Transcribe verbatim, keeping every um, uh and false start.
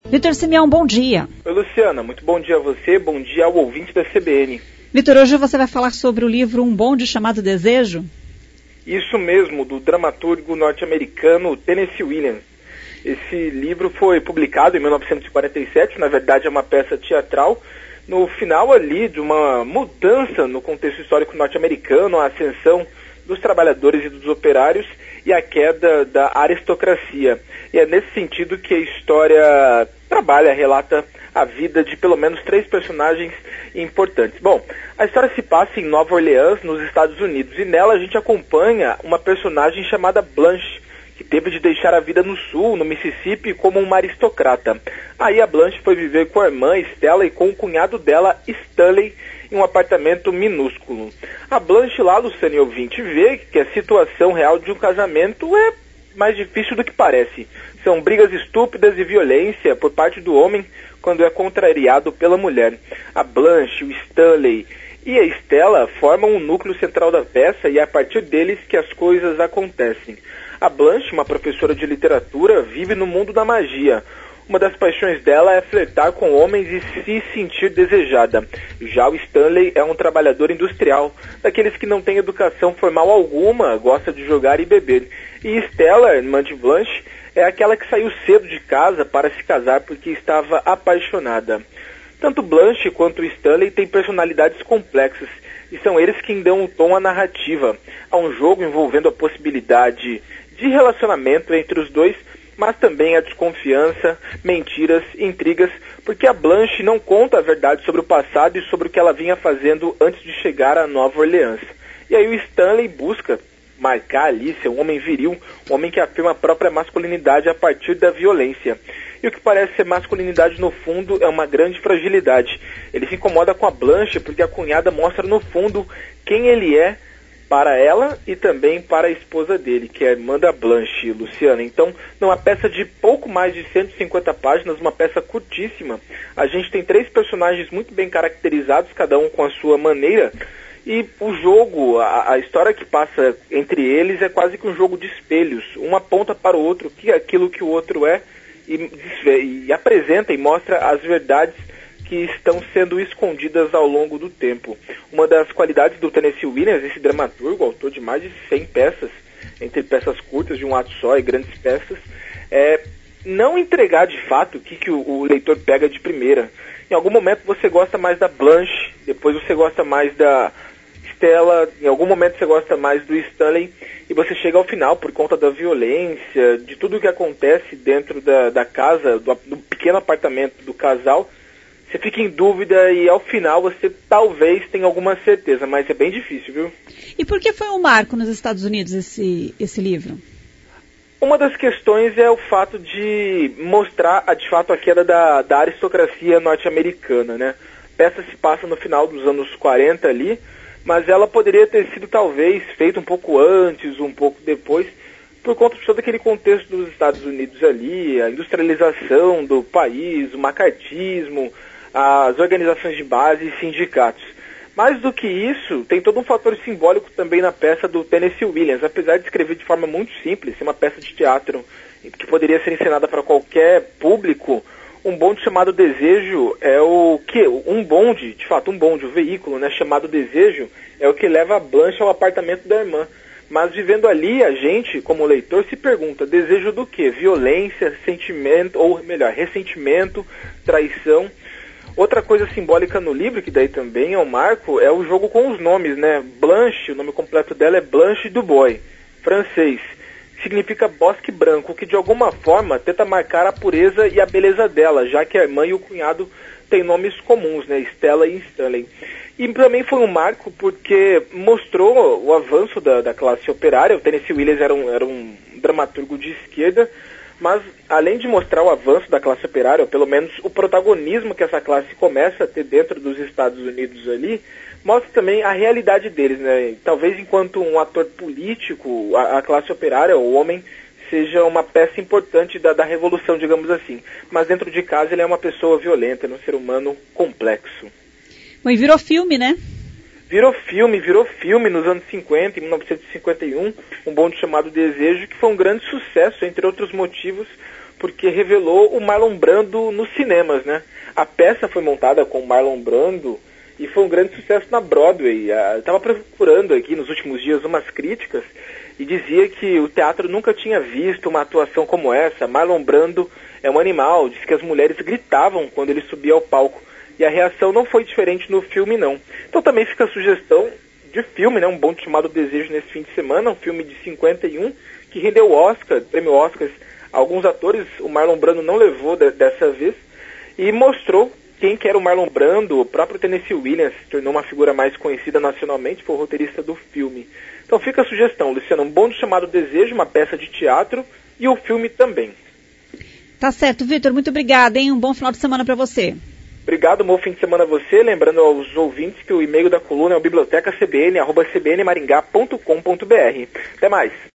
Vitor Simeão, bom dia. Oi, Luciana, muito bom dia a você, bom dia ao ouvinte da C B N. Vitor, hoje você vai falar sobre o livro Um Bonde Chamado Desejo? Isso mesmo, do dramaturgo norte-americano Tennessee Williams. Esse livro foi publicado em mil novecentos e quarenta e sete, na verdade é uma peça teatral, no final ali de uma mudança no contexto histórico norte-americano, a ascensão dos trabalhadores e dos operários e a queda da aristocracia. E é nesse sentido que a história trabalha, relata a vida de pelo menos três personagens importantes. Bom, a história se passa em Nova Orleans, nos Estados Unidos, e nela a gente acompanha uma personagem chamada Blanche, que teve de deixar a vida no sul, no Mississippi, como uma aristocrata. Aí a Blanche foi viver com a irmã Stella e com o cunhado dela, Stanley, em um apartamento minúsculo. A Blanche lá, Luciano e ouvinte, vê que a situação real de um casamento é mais difícil do que parece. São brigas estúpidas e violência por parte do homem quando é contrariado pela mulher. A Blanche, o Stanley e a Stella formam um núcleo central da peça e é a partir deles que as coisas acontecem. A Blanche, uma professora de literatura, vive no mundo da magia. Uma das paixões dela é flertar com homens e se sentir desejada. Já o Stanley é um trabalhador industrial, daqueles que não têm educação formal alguma, gosta de jogar e beber. E Stella, irmã de Blanche, é aquela que saiu cedo de casa para se casar porque estava apaixonada. Tanto Blanche quanto Stanley têm personalidades complexas e são eles quem dão o tom à narrativa. Há um jogo envolvendo a possibilidade de relacionamento entre os dois, mas também a desconfiança, mentiras, intrigas, porque a Blanche não conta a verdade sobre o passado e sobre o que ela vinha fazendo antes de chegar a Nova Orleans. E aí o Stanley busca marcar ali ser um homem viril, um homem que afirma a própria masculinidade a partir da violência. E o que parece ser masculinidade no fundo é uma grande fragilidade. Ele se incomoda com a Blanche porque a cunhada mostra no fundo quem ele é para ela e também para a esposa dele, que é a irmã da Blanche, Luciana. Então, numa peça de pouco mais de cento e cinquenta páginas, uma peça curtíssima, a gente tem três personagens muito bem caracterizados, cada um com a sua maneira, e o jogo, a, a história que passa entre eles é quase que um jogo de espelhos. Um aponta para o outro que é aquilo que o outro é e, e apresenta e mostra as verdades que estão sendo escondidas ao longo do tempo. Uma das qualidades do Tennessee Williams, esse dramaturgo, autor de mais de cem peças, entre peças curtas de um ato só e grandes peças, é não entregar de fato o que, que o, o leitor pega de primeira. Em algum momento você gosta mais da Blanche, depois você gosta mais da Stella, em algum momento você gosta mais do Stanley, e você chega ao final por conta da violência, de tudo o que acontece dentro da, da casa, do, do pequeno apartamento do casal. Você fica em dúvida e ao final você talvez tenha alguma certeza, mas é bem difícil, viu? E por que foi um marco nos Estados Unidos esse, esse livro? Uma das questões é o fato de mostrar, de fato, a queda da, da aristocracia norte-americana, né? A peça se passa no final dos anos quarenta ali, mas ela poderia ter sido talvez feita um pouco antes, um pouco depois, por conta de todo aquele contexto dos Estados Unidos ali, a industrialização do país, o macartismo, as organizações de base e sindicatos. Mais do que isso, tem todo um fator simbólico também na peça do Tennessee Williams. Apesar de escrever de forma muito simples, ser uma peça de teatro que poderia ser encenada para qualquer público, um bonde chamado Desejo é o que? Um bonde, de fato, um bonde, o um veículo, né, chamado Desejo, é o que leva a Blanche ao apartamento da irmã. Mas vivendo ali, a gente, como leitor, se pergunta, desejo do quê? Violência, sentimento, ou melhor, ressentimento, traição. Outra coisa simbólica no livro, que daí também é um marco, é o jogo com os nomes, né? Blanche, o nome completo dela é Blanche Dubois, francês. Significa bosque branco, que de alguma forma tenta marcar a pureza e a beleza dela, já que a irmã e o cunhado têm nomes comuns, né? Stella e Stanley. E também foi um marco porque mostrou o avanço da, da classe operária. O Tennessee Williams era um, era um dramaturgo de esquerda, mas além de mostrar o avanço da classe operária, ou pelo menos o protagonismo que essa classe começa a ter dentro dos Estados Unidos ali, mostra também a realidade deles, né? Talvez enquanto um ator político, a, a classe operária, o homem, seja uma peça importante da, da revolução, digamos assim. Mas dentro de casa ele é uma pessoa violenta, é um ser humano complexo. Bom, e virou filme, né? Virou filme, virou filme nos anos cinquenta, em mil novecentos e cinquenta e um, um bonde chamado Desejo, que foi um grande sucesso, entre outros motivos, porque revelou o Marlon Brando nos cinemas, né? A peça foi montada com o Marlon Brando e foi um grande sucesso na Broadway. Eu estava procurando aqui nos últimos dias umas críticas e dizia que o teatro nunca tinha visto uma atuação como essa. Marlon Brando é um animal, diz que as mulheres gritavam quando ele subia ao palco. E a reação não foi diferente no filme, não. Então também fica a sugestão de filme, né? Um Bom Chamado Desejo nesse fim de semana, um filme de cinquenta e um, que rendeu o Oscar, prêmio Oscar, a alguns atores. O Marlon Brando não levou de, dessa vez, e mostrou quem que era o Marlon Brando. O próprio Tennessee Williams se tornou uma figura mais conhecida nacionalmente, foi o roteirista do filme. Então fica a sugestão, Luciano, um Bom Chamado Desejo, uma peça de teatro, e o filme também. Tá certo, Vitor, muito obrigada, hein? Um bom final de semana para você. Obrigado, bom fim de semana a você. Lembrando aos ouvintes que o e-mail da coluna é o biblioteca c b n arroba c b n maringá ponto com ponto b r. Até mais.